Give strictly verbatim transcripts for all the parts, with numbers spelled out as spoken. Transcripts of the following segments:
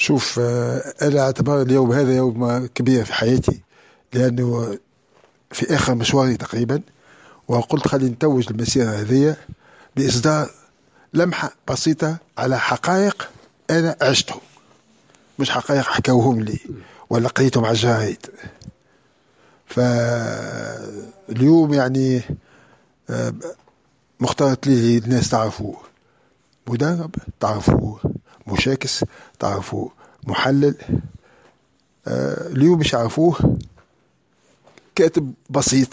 شوف، أنا أعتبر اليوم هذا يوم كبير في حياتي، لأنه في آخر مشواري تقريبا، وقلت خلينا نتوج المسيرة هذه بإصدار لمحة بسيطة على حقائق أنا عشتهم، مش حقائق حكوهم لي ولا قريتهم على الجرايد. فاليوم يعني مختارت لي الناس تعرفوه مدرب، تعرفوه مشاكس، تعرفوه محلل. اليوم مش عرفوه كاتب بسيط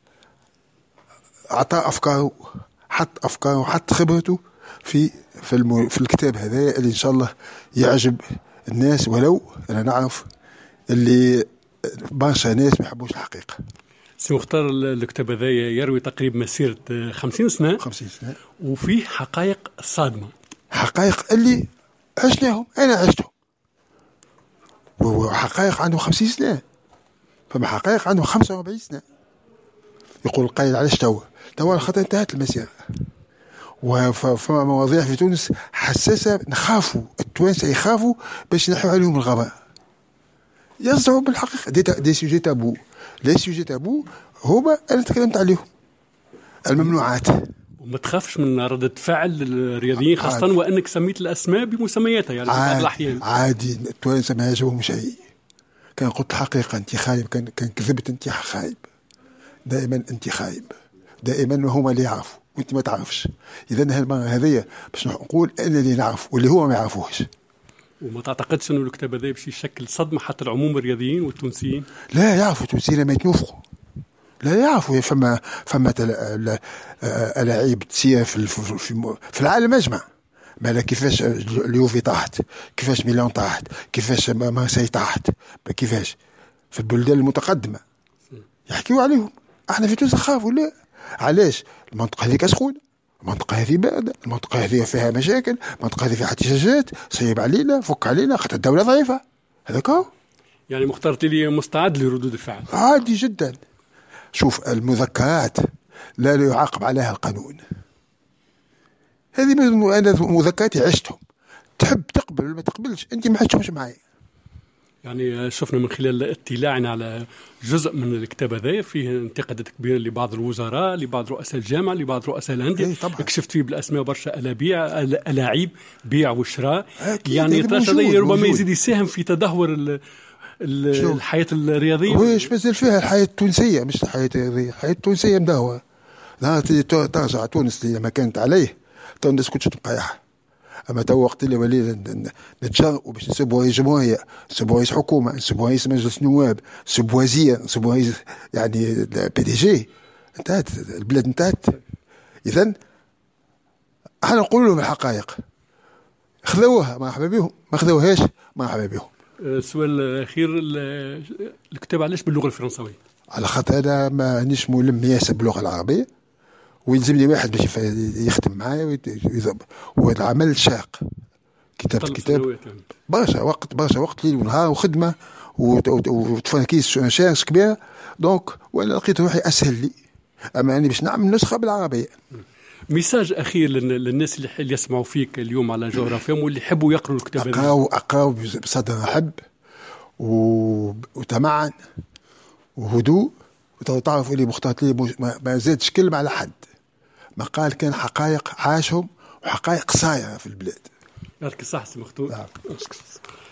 أعطى أفكاره، حط أفكاره، حط خبرته في في, الم... في الكتاب هذا اللي إن شاء الله يعجب الناس، ولو أنا نعرف اللي برشا ناس ما يحبوش الحقيقة. سي مختار، الكتاب هذا يروي تقريبا مسيرة خمسين سنة، خمسين سنة، وفيه حقائق صادمة، حقائق اللي عشناهم، أنا عشتهم، وحقائق عندهم خمسين سنة، فما حقائق عندهم خمسة وأربعين سنة. يقول القائل علاش توا توا خاطر انتهت المسيرة، وفما مواضيع في تونس حساسة نخافوا، التوانسة يخافوا باش نحو عليهم الغباء، يصدعوا بالحقيقة. دي, دي سوجي تابو، لي سوجي تابو هما أنا تكلمت عليهم، الممنوعات. وما تخافش من ردة فعل الرياضيين، خاصة عادي. وأنك سميت الأسماء بمسمياتها يعني في بعض الأحيان. عادي، التوانسة ما يعجبهم شيء. كان قلت الحقيقة أنت خايب، كان كان كذبت أنت خايب، دائما أنت خايب، دائما هما اللي يعرفوا وأنت ما تعرفش. إذن هالمرة هذه باش نقول أنا اللي نعرف واللي هو ما يعرفوش. وما تعتقدش أنه الكتاب هذا باش يشكل صدمة حتى العموم الرياضيين والتونسيين؟ لا يعرفوا التونسيين ما يتنوفقوا، لا يعرفوا. فما فما ألاعيب تسير في في في العالم أجمع، ما كيفاش اليوفي طاحت، كيفاش ميلان طاحت، كيفاش مارسيل طاحت، كيفاش في البلدان المتقدمة يحكيوا عليهم. احنا في تونس نخافوا. لا، علاش؟ المنطقة هذيك سخونة، المنطقة هذه باردة، المنطقة هذه فيها مشاكل، المنطقة هذه فيها احتجاجات، صيب علينا، فك علينا، خاطر الدولة ضعيفة. هذاك هو. يعني مختار لي مستعد لردود الفعل؟ عادي جدا. شوف، المذكرات لا يعاقب عليها القانون. هذه أنا مذكراتي عشتهم، تحب تقبل ولا ما تقبلش، أنت ما عشتهمش معي. يعني شفنا من خلال اطلاعنا على جزء من الكتاب هذا فيه انتقادات كبيرة لبعض الوزراء، لبعض رؤساء الجامعة، لبعض رؤساء الأندية. اكتشفت فيه بالأسماء برشا ألابيع ألاعيب بيع وشراء. يعني هذا ربما يزيد يساهم في تدهور الحياة الرياضية. ويش مازال فيها الحياة التونسية، مش الحياة الرياضية، الحياة التونسية مدهوة. لا ترجع تونس لما كانت عليه تونس كنت تبقى. أما تو وقت اللي ولي نتجرؤوا باش نسبوا رئيس جمهورية، نسبوا رئيس حكومة، نسبوا رئيس مجلس النواب، نسبوا وزير، نسبوا رئيس يعني البي دي جي، انتهت البلاد، انتهت. إذن احنا نقول لهم الحقائق، خذوها مرحبا بهم، ما خذوهاش مرحبا بهم. السؤال الأخير، الكتاب علاش باللغة الفرنسوية؟ على خاطر أنا ما نيش ملم ياسر باللغة العربية، ويلزمني واحد باش يخدم معايا ويضرب، وهذا عمل شاق. كتابة كتاب برشا وقت، برشا وقت ليل ونهار وخدمة وتفركيز شارس كبيرة. دونك وانا لقيت روحي اسهل لي، اما اني باش نعمل نسخة بالعربية. ميساج اخير للناس اللي يسمعوا فيك اليوم على جغرافيا واللي يحبوا يقروا الكتاب هذا. اقراو اقراو بصدر رحب وتمعن وهدوء، وتعرفوا اللي مختار لي ما زادش كلمة على حد، ما قال كان حقائق عاشهم وحقائق صايرة في البلاد. يعطيك الصحة سي مختار.